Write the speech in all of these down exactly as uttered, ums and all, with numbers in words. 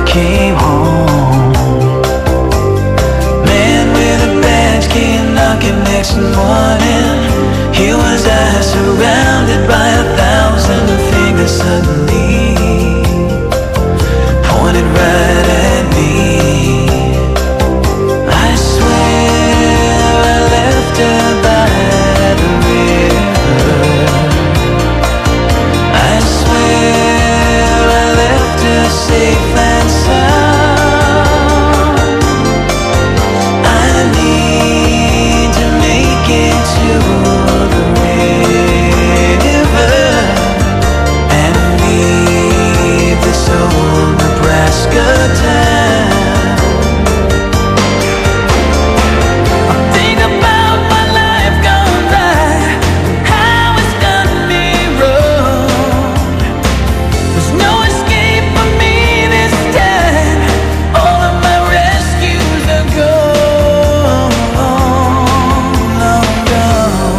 came home. Man with a badge came knocking next morning. Here was I, surrounded by a thousand fingers suddenly pointed right at me. I swear I left her by the river. I swear I left her safe and sound. I need to make it to the river and leave this old Nebraska town. I think about my life gone by, how it's done me wrong. There's no escape for me this time. All of my rescues are gone, long gone.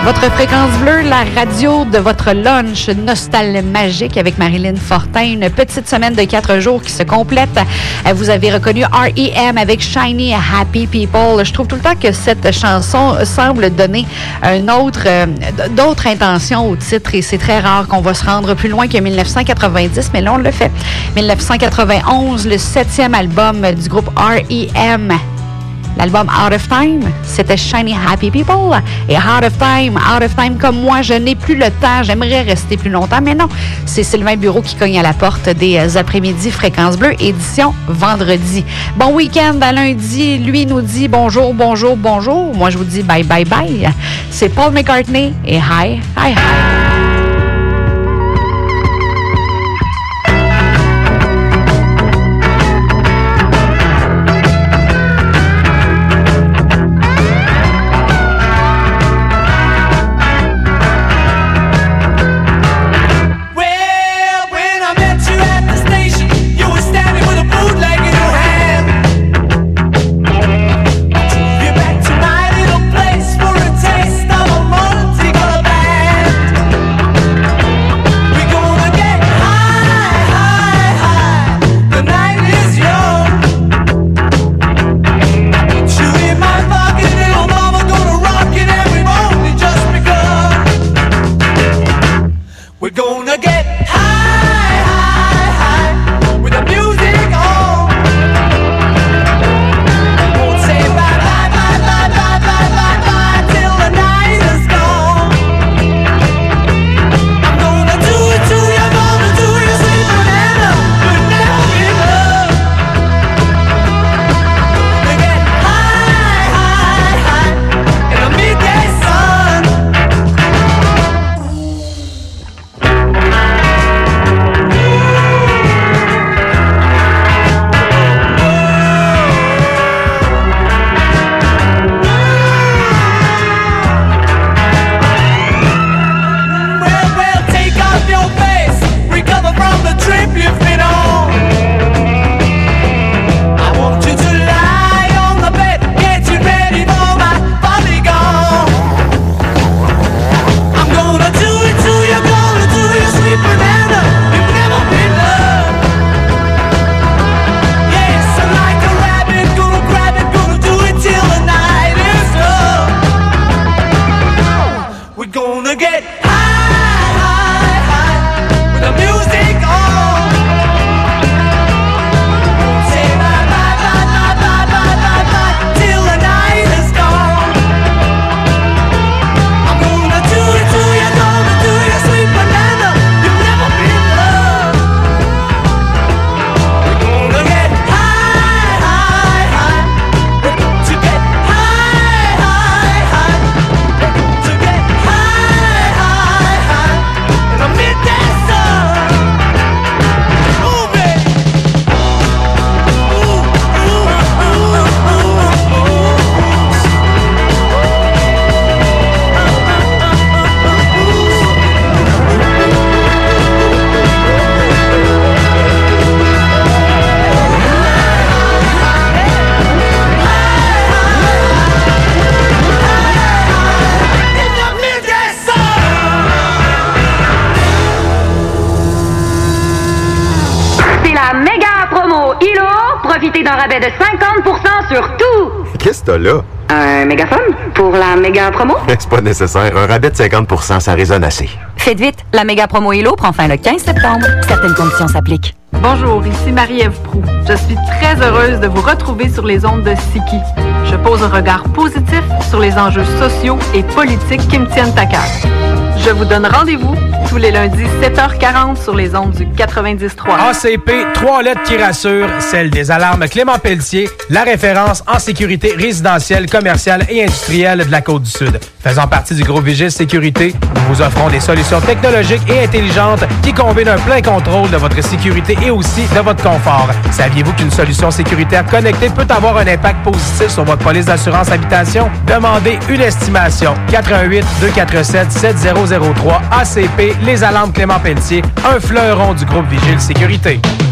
Votre fréquence bleue, la radio de votre lunch nostalgique avec Marilyn Fortin. Une petite semaine de quatre jours qui se complète. Vous avez reconnu R E M avec Shiny Happy People. Je trouve tout le temps que cette chanson semble donner un autre, euh, d'autres intentions au titre et c'est très rare qu'on va se rendre plus loin que dix-neuf cent quatre-vingt-dix, mais là, on le fait. dix-neuf cent quatre-vingt-onze, le septième album du groupe R E M. L'album Out of Time, c'était Shiny Happy People. Et Out of Time, Out of Time, comme moi, je n'ai plus le temps. J'aimerais rester plus longtemps, mais non. C'est Sylvain Bureau qui cogne à la porte des après-midi Fréquence Bleue, édition vendredi. Bon week-end à lundi. Lui nous dit bonjour, bonjour, bonjour. Moi, je vous dis bye, bye, bye. C'est Paul McCartney et hi, hi, hi. Profitez d'un rabais de cinquante pour cent sur tout! Qu'est-ce que t'as là? Un mégaphone pour la méga promo? C'est pas nécessaire. Un rabais de cinquante pour cent, ça résonne assez. Faites vite, la méga promo Hello prend fin le quinze septembre. Certaines conditions s'appliquent. Bonjour, ici Marie-Ève Proux. Je suis très heureuse de vous retrouver sur les ondes de Siki. Je pose un regard positif sur les enjeux sociaux et politiques qui me tiennent à cœur. Je vous donne rendez-vous tous les lundis sept heures quarante sur les ondes du quatre-vingt-dix trois. A C P, trois lettres qui rassurent, celle des alarmes Clément Pelletier, la référence en sécurité résidentielle, commerciale et industrielle de la Côte-du-Sud. Faisant partie du groupe Vigile Sécurité, nous vous offrons des solutions technologiques et intelligentes qui combinent un plein contrôle de votre sécurité et aussi de votre confort. Saviez-vous qu'une solution sécuritaire connectée peut avoir un impact positif sur votre police d'assurance habitation? Demandez une estimation. quatre un huit deux quatre sept sept zéro zéro trois A C P, les alarmes Clément Pelletier, un fleuron du groupe Vigile Sécurité.